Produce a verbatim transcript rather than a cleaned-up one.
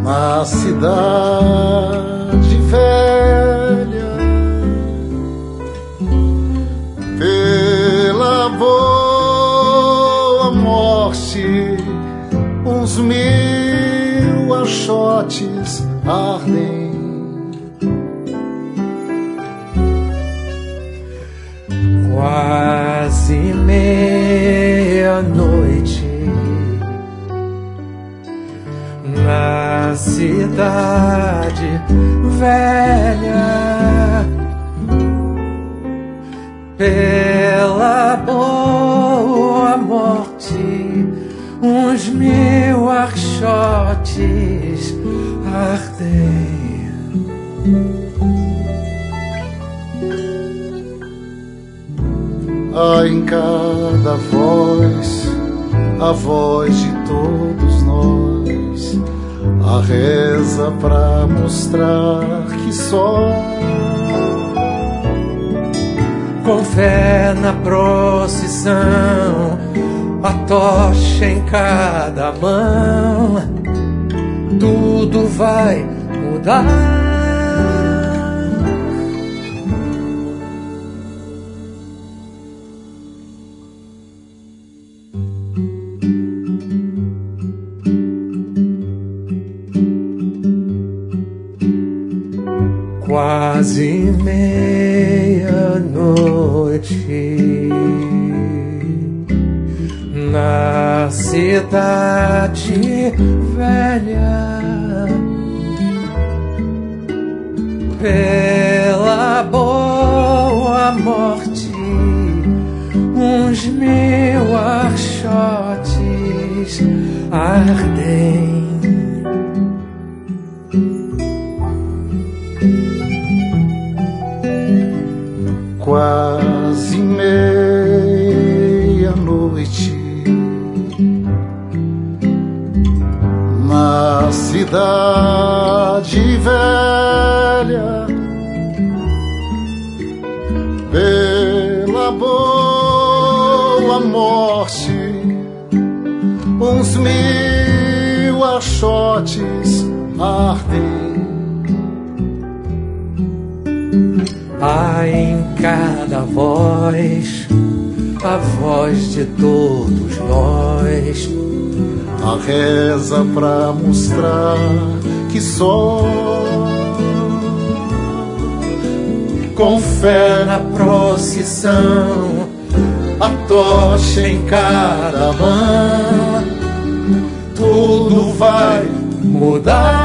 na cidade velha, pela boa morte, uns mil achotes ardem. Quase meia-noite, na cidade velha, pela boa morte, uns mil archotes ardem. Há em cada voz a voz de todos nós, a reza pra mostrar que só com fé na procissão, a tocha em cada mão, tudo vai mudar. Quase meia-noite, na cidade velha, pela boa morte, uns mil archotes ardem. Quase meia-noite, na cidade velha, pela boa morte, uns mil achotes ardem. Há em cada voz a voz de todos nós, a reza pra mostrar que só com fé na procissão, a tocha em cada mão, tudo vai mudar.